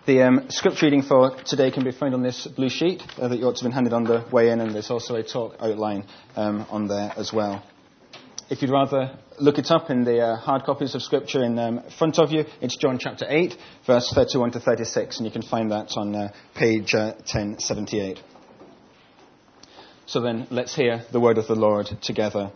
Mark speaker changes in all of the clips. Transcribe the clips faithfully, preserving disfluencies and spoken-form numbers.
Speaker 1: The um, scripture reading for today can be found on this blue sheet uh, that you ought to have been handed on the way in, and there's also a talk outline um, on there as well. If you'd rather look it up in the uh, hard copies of scripture in um, front of you, it's John chapter eight, verse thirty-one to thirty-six, and you can find that on uh, page uh, ten seventy-eight. So then, let's hear the word of the Lord together.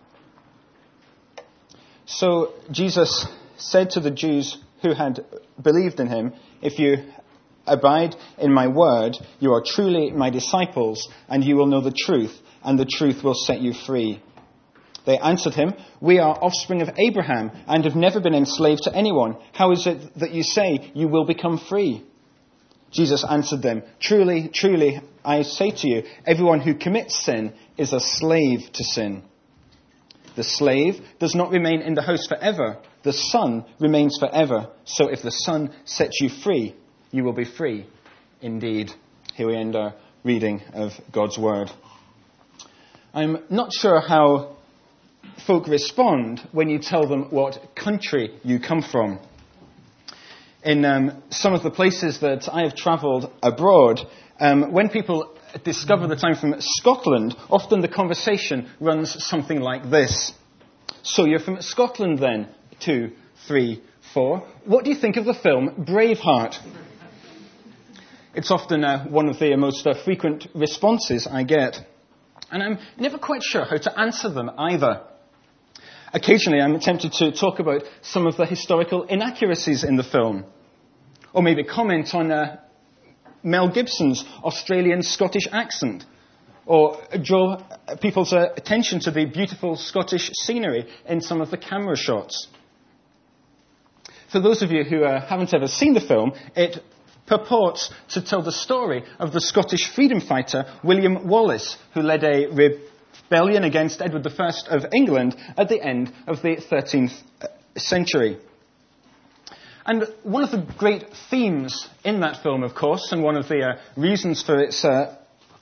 Speaker 1: So Jesus said to the Jews who had believed in him, "If you abide in my word, you are truly my disciples, and you will know the truth, and the truth will set you free." They answered him, "We are offspring of Abraham, and have never been enslaved to anyone. How is it that you say you will become free?" Jesus answered them, "Truly, truly, I say to you, everyone who commits sin is a slave to sin. The slave does not remain in the house forever. The Son remains forever. So if the Son sets you free, you will be free indeed." Here we end our reading of God's Word. I'm not sure how folk respond when you tell them what country you come from. In um, some of the places that I have travelled abroad, um, when people discover that I'm from Scotland, often the conversation runs something like this. "So you're from Scotland then? Two, three, four. What do you think of the film Braveheart?" It's often uh, one of the most uh, frequent responses I get. And I'm never quite sure how to answer them either. Occasionally I'm tempted to talk about some of the historical inaccuracies in the film. Or maybe comment on uh, Mel Gibson's Australian-Scottish accent. Or draw people's uh, attention to the beautiful Scottish scenery in some of the camera shots. For those of you who uh, haven't ever seen the film, it purports to tell the story of the Scottish freedom fighter William Wallace, who led a rebellion against Edward the First of England at the end of the thirteenth century. And one of the great themes in that film, of course, and one of the uh, reasons for its uh,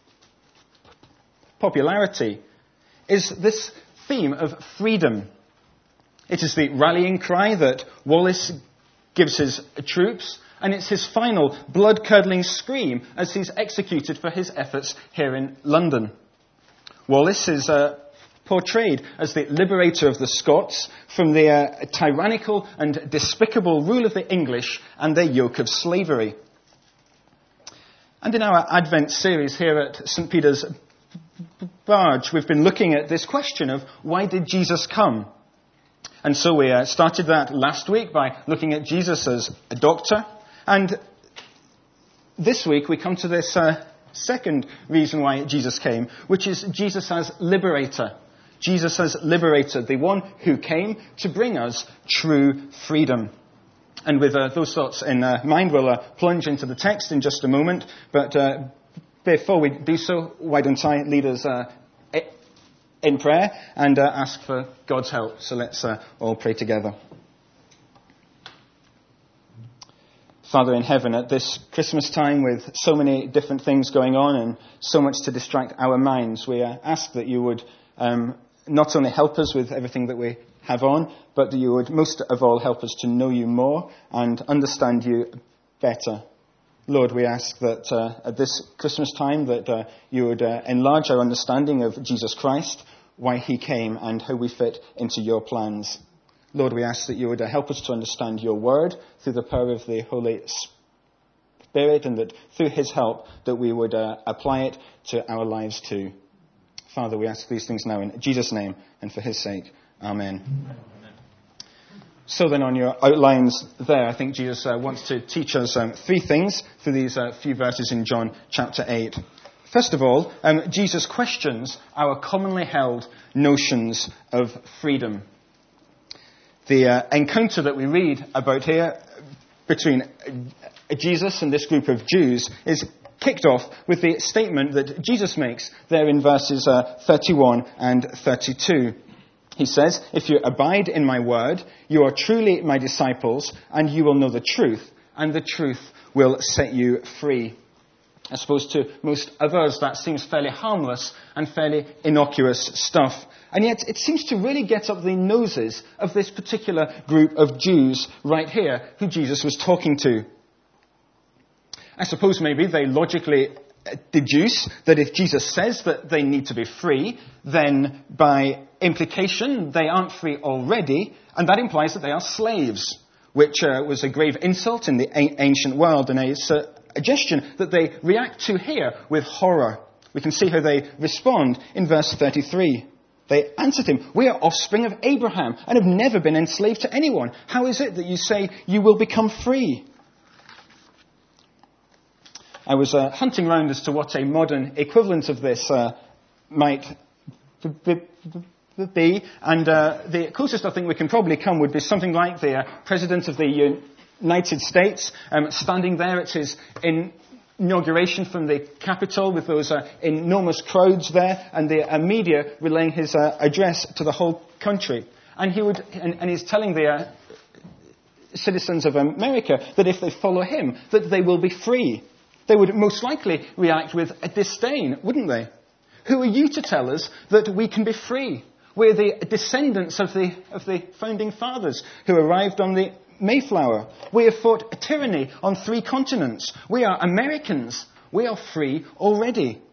Speaker 1: popularity, is this theme of freedom. It is the rallying cry that Wallace gives his troops, and it's his final blood-curdling scream as he's executed for his efforts here in London. Wallace is uh, portrayed as the liberator of the Scots from the uh, tyrannical and despicable rule of the English and their yoke of slavery. And in our Advent series here at Saint Peter's Barge, we've been looking at this question of why did Jesus come? And so we uh, started that last week by looking at Jesus as a doctor. And this week we come to this uh, second reason why Jesus came, which is Jesus as liberator. Jesus as liberator, the one who came to bring us true freedom. And with uh, those thoughts in uh, mind, we'll uh, plunge into the text in just a moment. But uh, before we do so, why don't I lead us uh, in prayer and uh, ask for God's help. So let's uh, all pray together. Father in heaven, at this Christmas time with so many different things going on and so much to distract our minds, we uh, ask that you would um, not only help us with everything that we have on, but that you would most of all help us to know you more and understand you better. Lord, we ask that uh, at this Christmas time that uh, you would uh, enlarge our understanding of Jesus Christ, why he came and how we fit into your plans. Lord, we ask that you would uh, help us to understand your word through the power of the Holy Spirit, and that through his help that we would uh, apply it to our lives too. Father, we ask these things now in Jesus' name and for his sake. Amen. Amen. So then on your outlines there, I think Jesus uh, wants to teach us um, three things through these uh, few verses in John chapter eight. First of all, um, Jesus questions our commonly held notions of freedom. The uh, encounter that we read about here between Jesus and this group of Jews is kicked off with the statement that Jesus makes there in verses uh, thirty-one and thirty-two. He says, "If you abide in my word, you are truly my disciples, and you will know the truth, and the truth will set you free." I suppose to most of us that seems fairly harmless and fairly innocuous stuff. And yet it seems to really get up the noses of this particular group of Jews right here who Jesus was talking to. I suppose maybe they logically deduce that if Jesus says that they need to be free, then by implication they aren't free already, and that implies that they are slaves, which uh, was a grave insult in the a- ancient world, and a suggestion that they react to here with horror. We can see how they respond in verse thirty-three. They answered him, "We are offspring of Abraham and have never been enslaved to anyone. How is it that you say you will become free?" I was uh, hunting around as to what a modern equivalent of this uh, might b- b- be, and uh, the closest I think we can probably come would be something like the uh, President of the United States um, standing there at his inauguration from the Capitol with those uh, enormous crowds there, and the uh, media relaying his uh, address to the whole country. And he would, and, and he's telling the uh, citizens of America that if they follow him, that they will be free. They would most likely react with a disdain, wouldn't they? Who are you to tell us that we can be free? We're the descendants of the, of the founding fathers who arrived on the Mayflower. We have fought tyranny on three continents. We are Americans. We are free already.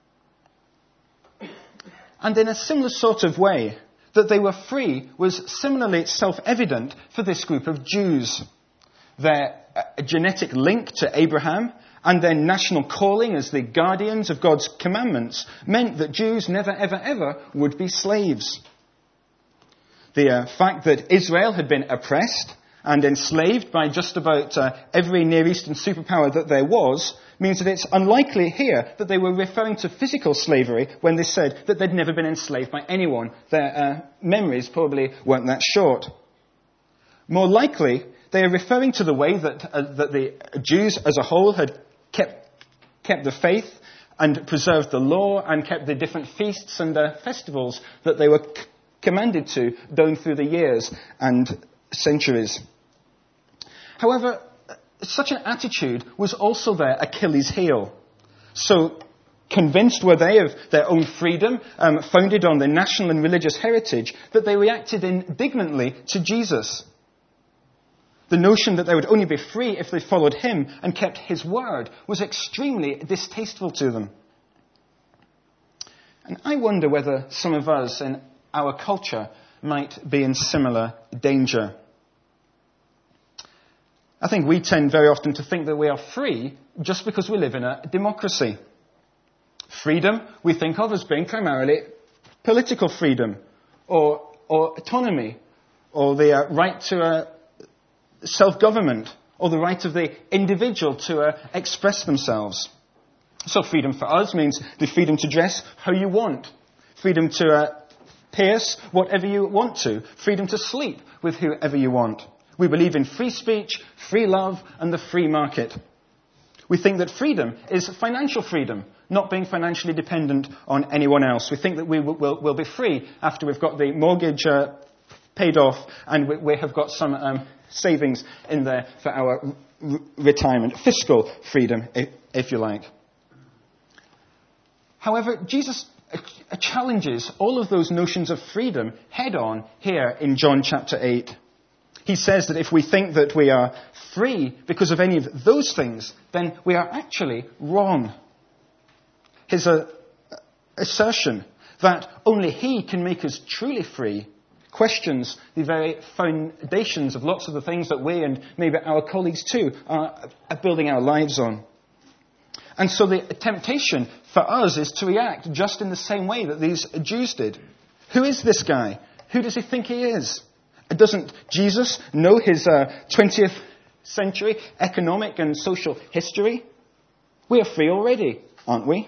Speaker 1: And in a similar sort of way, that they were free was similarly self-evident for this group of Jews. Their uh, genetic link to Abraham and their national calling as the guardians of God's commandments meant that Jews never, ever, ever would be slaves. The uh, fact that Israel had been oppressed and enslaved by just about uh, every Near Eastern superpower that there was means that it's unlikely here that they were referring to physical slavery when they said that they'd never been enslaved by anyone. Their uh, memories probably weren't that short. More likely, they are referring to the way that, uh, that the Jews as a whole had kept, kept the faith and preserved the law and kept the different feasts and uh, festivals that they were c- commanded to down through the years and centuries. However, such an attitude was also their Achilles heel. So convinced were they of their own freedom, um, founded on their national and religious heritage, that they reacted indignantly to Jesus. The notion that they would only be free if they followed him and kept his word was extremely distasteful to them. And I wonder whether some of us in our culture might be in similar danger. I think we tend very often to think that we are free just because we live in a democracy. Freedom we think of as being primarily political freedom or, or autonomy or the uh, right to uh, self-government or the right of the individual to uh, express themselves. So freedom for us means the freedom to dress how you want, freedom to uh, pierce whatever you want to, freedom to sleep with whoever you want. We believe in free speech, free love, and the free market. We think that freedom is financial freedom, not being financially dependent on anyone else. We think that we will, will, will be free after we've got the mortgage uh, paid off and we, we have got some um, savings in there for our r- retirement. Fiscal freedom, if, if you like. However, Jesus challenges all of those notions of freedom head on here in John chapter eight. He says that if we think that we are free because of any of those things, then we are actually wrong. His uh, assertion that only he can make us truly free questions the very foundations of lots of the things that we and maybe our colleagues too are, are building our lives on. And so the temptation for us is to react just in the same way that these Jews did. Who is this guy? Who does he think he is? Doesn't Jesus know his uh, twentieth century economic and social history? We are free already, aren't we?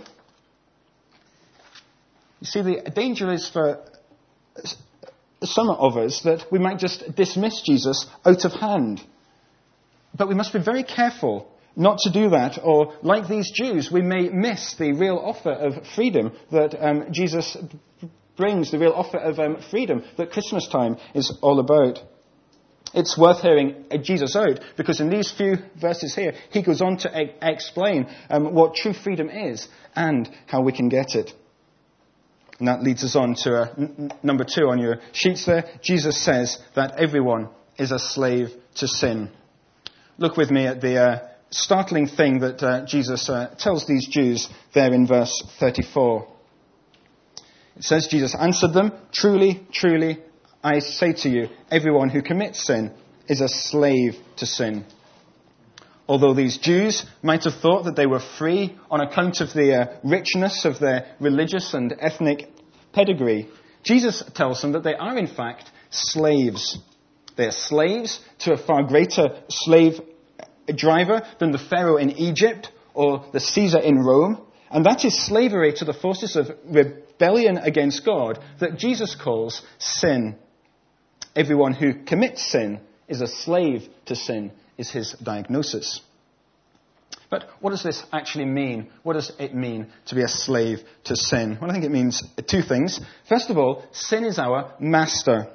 Speaker 1: You see, the danger is for some of us that we might just dismiss Jesus out of hand. But we must be very careful not to do that, or like these Jews, we may miss the real offer of freedom that um, Jesus brings, the real offer of um, freedom that Christmas time is all about. It's worth hearing Jesus out, because in these few verses here, he goes on to e- explain um, what true freedom is and how we can get it. And that leads us on to uh, n- number two on your sheets there. Jesus says that everyone is a slave to sin. Look with me at the uh, startling thing that uh, Jesus uh, tells these Jews there in verse thirty-four. It says, Jesus answered them, "Truly, truly, I say to you, everyone who commits sin is a slave to sin." Although these Jews might have thought that they were free on account of the uh, richness of their religious and ethnic pedigree, Jesus tells them that they are in fact slaves. They are slaves to a far greater slave driver than the Pharaoh in Egypt or the Caesar in Rome. And that is slavery to the forces of rebellion against God that Jesus calls sin. Everyone who commits sin is a slave to sin, is his diagnosis. But what does this actually mean? What does it mean to be a slave to sin? Well, I think it means two things. First of all, sin is our master.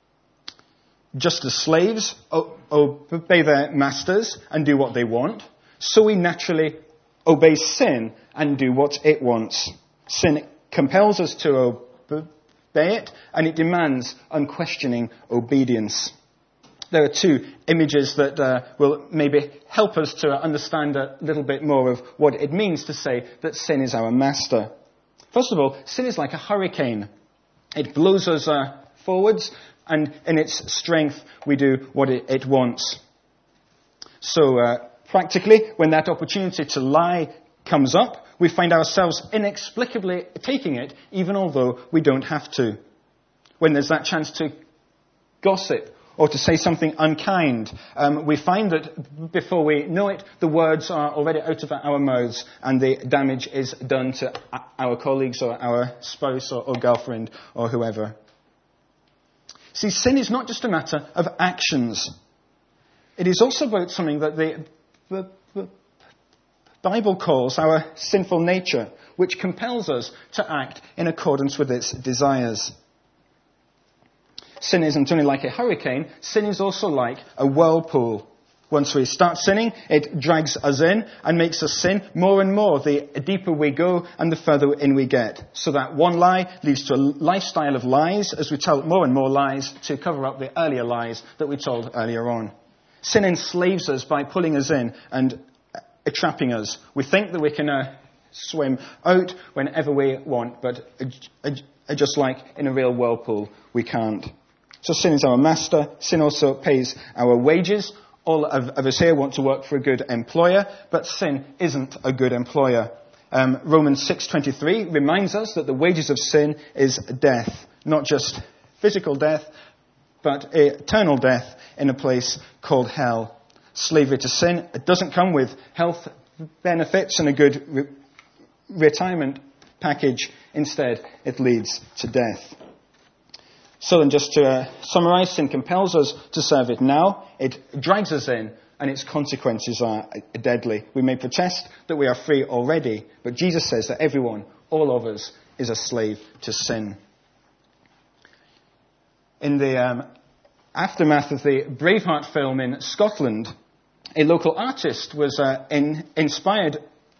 Speaker 1: Just as slaves obey their masters and do what they want, so we naturally obey sin and do what it wants. Sin compels us to obey it, and it demands unquestioning obedience. There are two images that uh, will maybe help us to understand a little bit more of what it means to say that sin is our master. First of all, sin is like a hurricane. It blows us uh, forwards, and in its strength, we do what it, it wants. So, uh, practically, when that opportunity to lie comes up, we find ourselves inexplicably taking it, even although we don't have to. When there's that chance to gossip or to say something unkind, um, we find that before we know it, the words are already out of our mouths and the damage is done to our colleagues or our spouse or, or girlfriend or whoever. See, sin is not just a matter of actions. It is also about something that the, the, the Bible calls our sinful nature, which compels us to act in accordance with its desires. Sin isn't only like a hurricane, sin is also like a whirlpool. Once we start sinning, it drags us in and makes us sin more and more the deeper we go and the further in we get. So that one lie leads to a lifestyle of lies as we tell more and more lies to cover up the earlier lies that we told earlier on. Sin enslaves us by pulling us in and uh, trapping us. We think that we can uh, swim out whenever we want, but uh, uh, just like in a real whirlpool, we can't. So sin is our master. Sin also pays our wages. All of, of us here want to work for a good employer, but sin isn't a good employer. Um, Romans six twenty-three reminds us that the wages of sin is death. Not just physical death, but eternal death in a place called hell. Slavery to sin, it doesn't come with health benefits and a good re- retirement package. Instead, it leads to death. So then, just to uh, summarize, sin compels us to serve it now. It drags us in, and its consequences are deadly. We may protest that we are free already, but Jesus says that everyone, all of us, is a slave to sin. In the um, aftermath of the Braveheart film in Scotland, a local artist was uh, in, inspired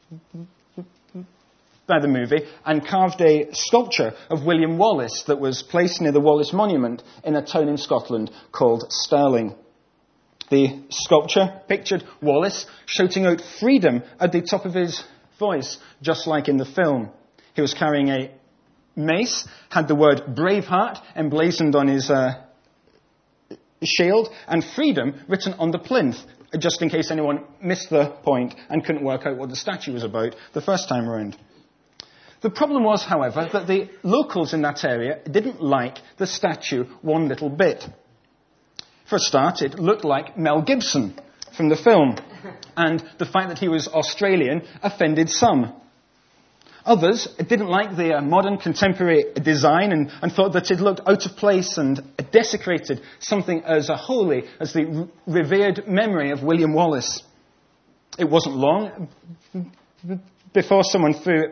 Speaker 1: by the movie and carved a sculpture of William Wallace that was placed near the Wallace Monument in a town in Scotland called Stirling. The sculpture pictured Wallace shouting out freedom at the top of his voice, just like in the film. He was carrying a mace, had the word Braveheart emblazoned on his uh, shield, and freedom written on the plinth, just in case anyone missed the point and couldn't work out what the statue was about the first time around. The problem was, however, that the locals in that area didn't like the statue one little bit. For a start, it looked like Mel Gibson from the film, and the fact that he was Australian offended some. Others didn't like the uh, modern contemporary design and, and thought that it looked out of place and desecrated something as uh, holy as the r- revered memory of William Wallace. It wasn't long before someone threw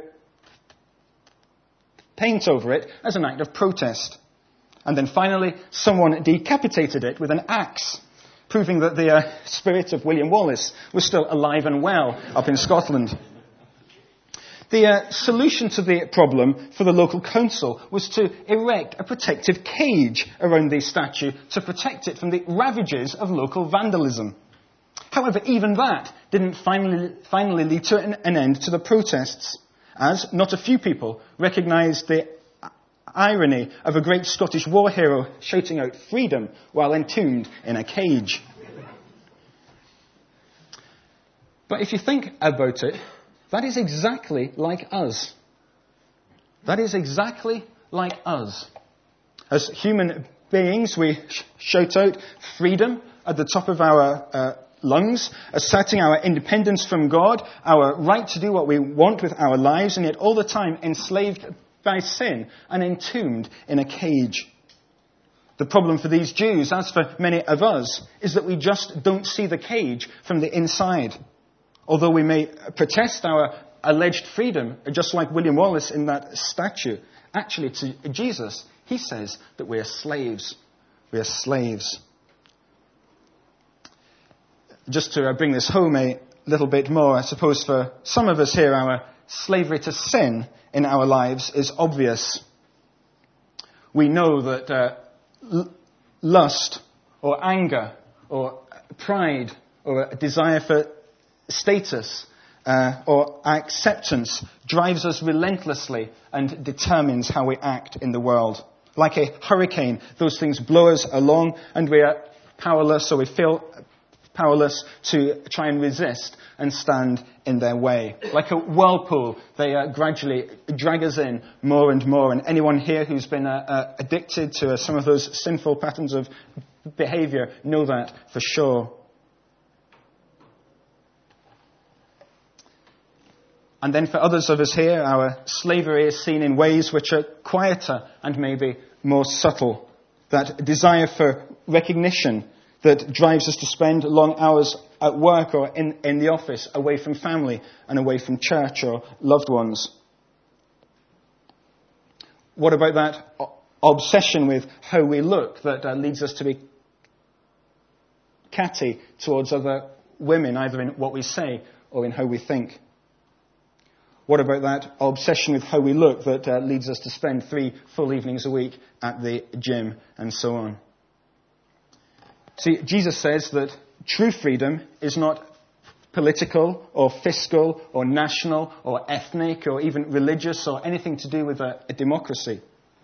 Speaker 1: paint over it as an act of protest. And then finally, someone decapitated it with an axe, proving that the uh, spirit of William Wallace was still alive and well up in Scotland. The uh, solution to the problem for the local council was to erect a protective cage around the statue to protect it from the ravages of local vandalism. However, even that didn't finally, finally lead to an, an end to the protests, as not a few people recognised the irony of a great Scottish war hero shouting out freedom while entombed in a cage. But if you think about it, that is exactly like us. That is exactly like us. As human beings, we sh- shout out freedom at the top of our uh, lungs, asserting our independence from God, our right to do what we want with our lives, and yet all the time enslaved by sin and entombed in a cage. The problem for these Jews, as for many of us, is that we just don't see the cage from the inside. Although we may protest our alleged freedom, just like William Wallace in that statue, actually to Jesus, he says that we are slaves. We are slaves. Just to bring this home a little bit more, I suppose for some of us here, our slavery to sin in our lives is obvious. We know that uh, l- lust or anger or pride or a desire for status uh, or acceptance drives us relentlessly and determines how we act in the world. Like a hurricane, those things blow us along and we are powerless, or we feel powerless to try and resist and stand in their way. Like a whirlpool, they uh, gradually drag us in more and more. And anyone here who's been uh, uh, addicted to uh, some of those sinful patterns of behavior know that for sure. And then for others of us here, our slavery is seen in ways which are quieter and maybe more subtle. That desire for recognition that drives us to spend long hours at work or in, in the office, away from family and away from church or loved ones. What about that obsession with how we look that uh, leads us to be catty towards other women, either in what we say or in how we think? What about that obsession with how we look that uh, leads us to spend three full evenings a week at the gym and so on? See, Jesus says that true freedom is not political or fiscal or national or ethnic or even religious or anything to do with a, a democracy.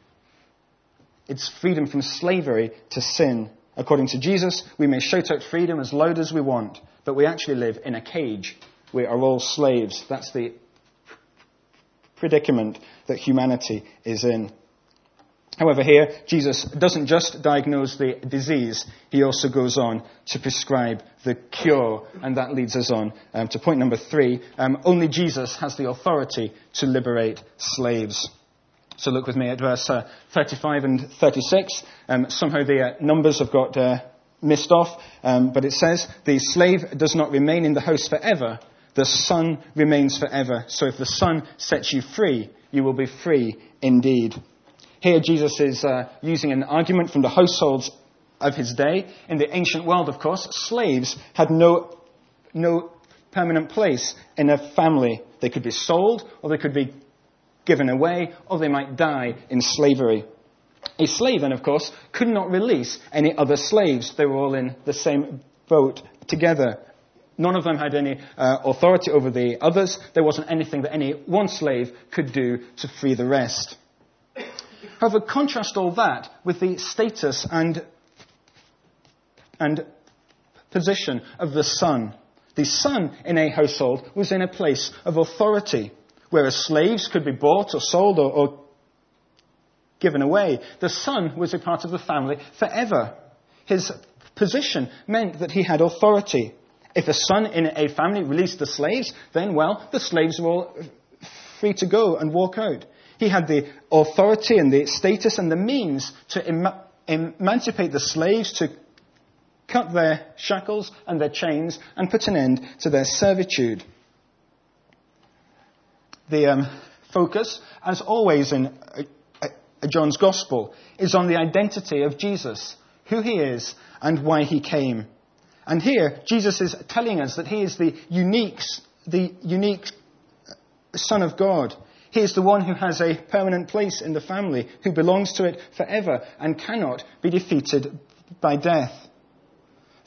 Speaker 1: It's freedom from slavery to sin. According to Jesus, we may shout out freedom as loud as we want, but we actually live in a cage. We are all slaves. That's the predicament that humanity is in. However, here, Jesus doesn't just diagnose the disease, he also goes on to prescribe the cure, and that leads us on um, to point number three. Um, only Jesus has the authority to liberate slaves. So look with me at verse uh, thirty-five and thirty-six. Um, somehow the uh, numbers have got uh, missed off, um, but it says, "The slave does not remain in the house forever, the son remains forever. So if the son sets you free, you will be free indeed." Here Jesus is uh, using an argument from the households of his day. In the ancient world, of course, slaves had no, no permanent place in a family. They could be sold, or they could be given away, or they might die in slavery. A slave, then, of course, could not release any other slaves. They were all in the same boat together. None of them had any uh, authority over the others. There wasn't anything that any one slave could do to free the rest. However, contrast all that with the status and, and position of the son. The son in a household was in a place of authority, whereas slaves could be bought or sold or, or given away. The son was a part of the family forever. His position meant that he had authority. If a son in a family released the slaves, then, well, the slaves were all free to go and walk out. He had the authority and the status and the means to em- emancipate the slaves, to cut their shackles and their chains and put an end to their servitude. The um, focus, as always in uh, uh, John's Gospel, is on the identity of Jesus, who he is and why he came. And here, Jesus is telling us that he is the unique, the unique Son of God. He is the one who has a permanent place in the family, who belongs to it forever and cannot be defeated by death.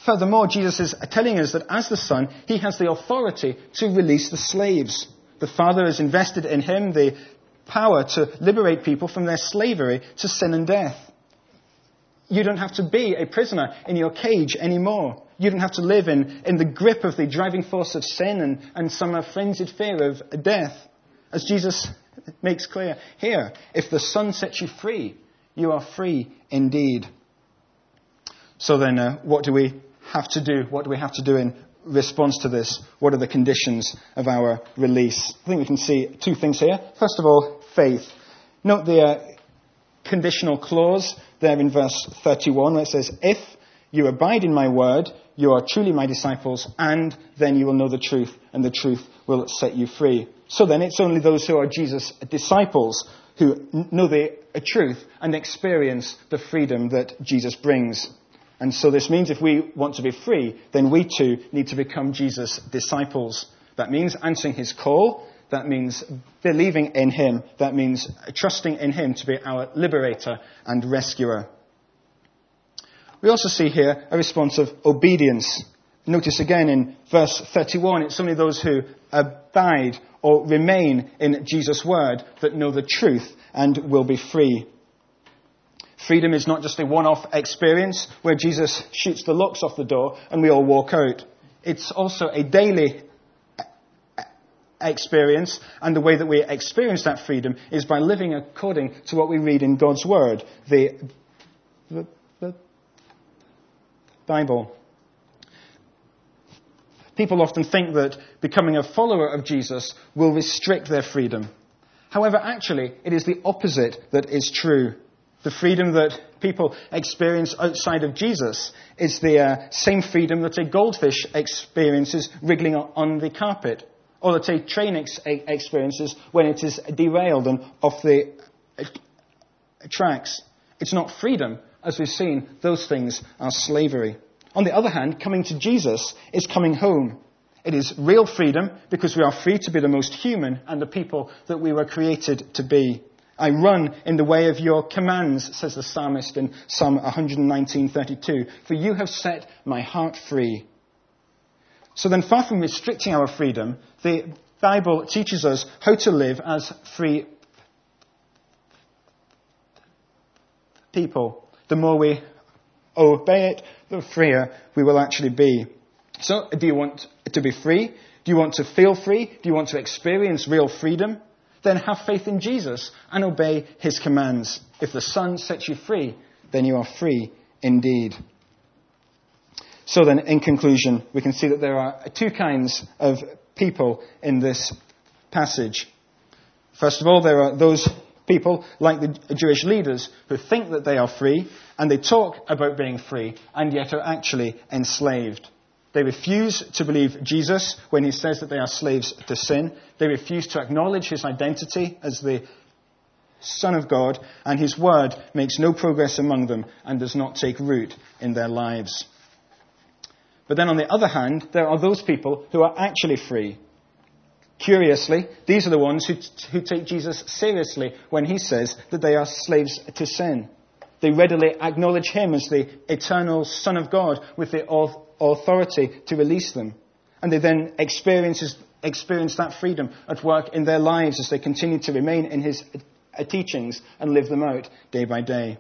Speaker 1: Furthermore, Jesus is telling us that as the Son, he has the authority to release the slaves. The Father has invested in him the power to liberate people from their slavery to sin and death. You don't have to be a prisoner in your cage anymore. You don't have to live in, in the grip of the driving force of sin and, and some frenzied fear of death. As Jesus makes clear here, if the Son sets you free, you are free indeed. So then, uh, what do we have to do? What do we have to do in response to this? What are the conditions of our release? I think we can see two things here. First of all, faith. Note the uh, conditional clause there in verse thirty-one where it says, if you abide in my word, you are truly my disciples, and then you will know the truth, and the truth will set you free. So then it's only those who are Jesus' disciples who know the truth and experience the freedom that Jesus brings. And so this means if we want to be free, then we too need to become Jesus' disciples. That means answering his call. That means believing in him. That means trusting in him to be our liberator and rescuer. We also see here a response of obedience. Notice again in verse thirty-one, it's only those who abide or remain in Jesus' word that know the truth and will be free. Freedom is not just a one-off experience where Jesus shoots the locks off the door and we all walk out. It's also a daily experience, and the way that we experience that freedom is by living according to what we read in God's word, the, the, the Bible. People often think that becoming a follower of Jesus will restrict their freedom. However, actually, it is the opposite that is true. The freedom that people experience outside of Jesus is the uh, same freedom that a goldfish experiences wriggling on the carpet, or that a train ex- experiences when it is derailed and off the uh, tracks. It's not freedom. As we've seen, those things are slavery. On the other hand, coming to Jesus is coming home. It is real freedom because we are free to be the most human and the people that we were created to be. I run in the way of your commands, says the psalmist in Psalm one nineteen thirty-two, for you have set my heart free. So then, far from restricting our freedom, the Bible teaches us how to live as free people. The more we obey it, the freer we will actually be. So, do you want to be free? Do you want to feel free? Do you want to experience real freedom? Then have faith in Jesus and obey his commands. If the Son sets you free, then you are free indeed. So then, in conclusion, we can see that there are two kinds of people in this passage. First of all, there are those people, like the Jewish leaders, who think that they are free, and they talk about being free, and yet are actually enslaved. They refuse to believe Jesus when he says that they are slaves to sin. They refuse to acknowledge his identity as the Son of God, and his word makes no progress among them and does not take root in their lives. But then on the other hand, there are those people who are actually free. Curiously, these are the ones who, who take Jesus seriously when he says that they are slaves to sin. They readily acknowledge him as the eternal Son of God with the authority to release them. And they then experience, experience that freedom at work in their lives as they continue to remain in his teachings and live them out day by day.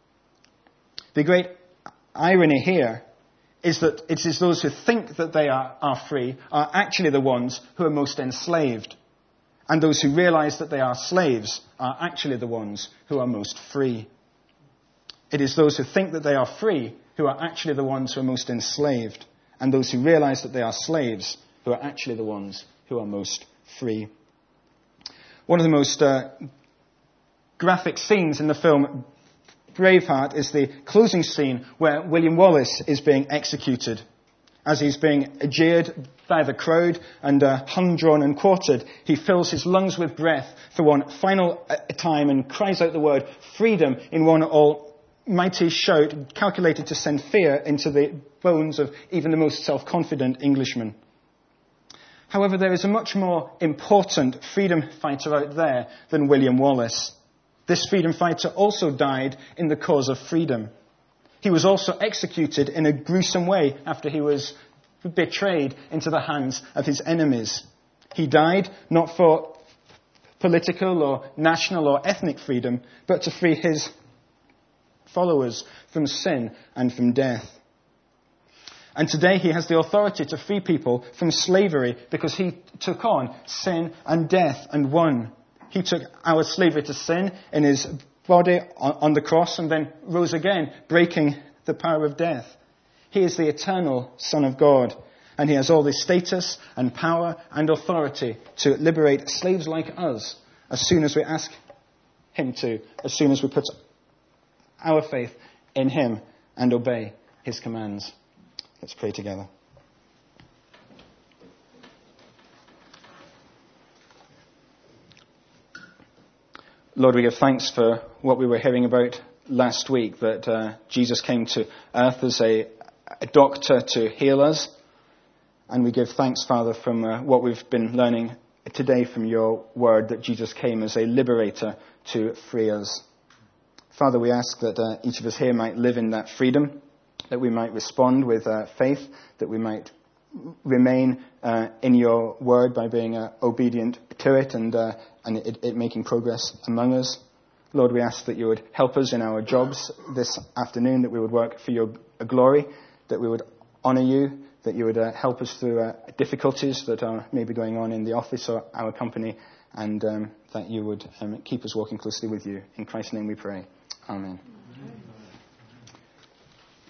Speaker 1: The great irony here is that it is those who think that they are, are free are actually the ones who are most enslaved. And those who realize that they are slaves are actually the ones who are most free. It is those who think that they are free who are actually the ones who are most enslaved. And those who realize that they are slaves who are actually the ones who are most free. One of the most uh, graphic scenes in the film Braveheart is the closing scene where William Wallace is being executed. As he's being jeered by the crowd and uh, hung, drawn and quartered, he fills his lungs with breath for one final time and cries out the word freedom in one almighty shout calculated to send fear into the bones of even the most self-confident Englishman. However, there is a much more important freedom fighter out there than William Wallace. This freedom fighter also died in the cause of freedom. He was also executed in a gruesome way after he was betrayed into the hands of his enemies. He died not for political or national or ethnic freedom, but to free his followers from sin and from death. And today he has the authority to free people from slavery because he took on sin and death and won. He took our slavery to sin in his body on the cross and then rose again, breaking the power of death. He is the eternal Son of God, and he has all the status and power and authority to liberate slaves like us as soon as we ask him to, as soon as we put our faith in him and obey his commands. Let's pray together. Lord, we give thanks for what we were hearing about last week, that uh, Jesus came to earth as a, a doctor to heal us. And we give thanks, Father, from uh, what we've been learning today from your word, that Jesus came as a liberator to free us. Father, we ask that uh, each of us here might live in that freedom, that we might respond with uh, faith, that we might remain uh, in your word by being uh, obedient to it and, uh, and it, it making progress among us. Lord, we ask that you would help us in our jobs this afternoon, that we would work for your glory, that we would honour you, that you would uh, help us through uh, difficulties that are maybe going on in the office or our company, and um, that you would um, keep us walking closely with you. In Christ's name we pray. Amen.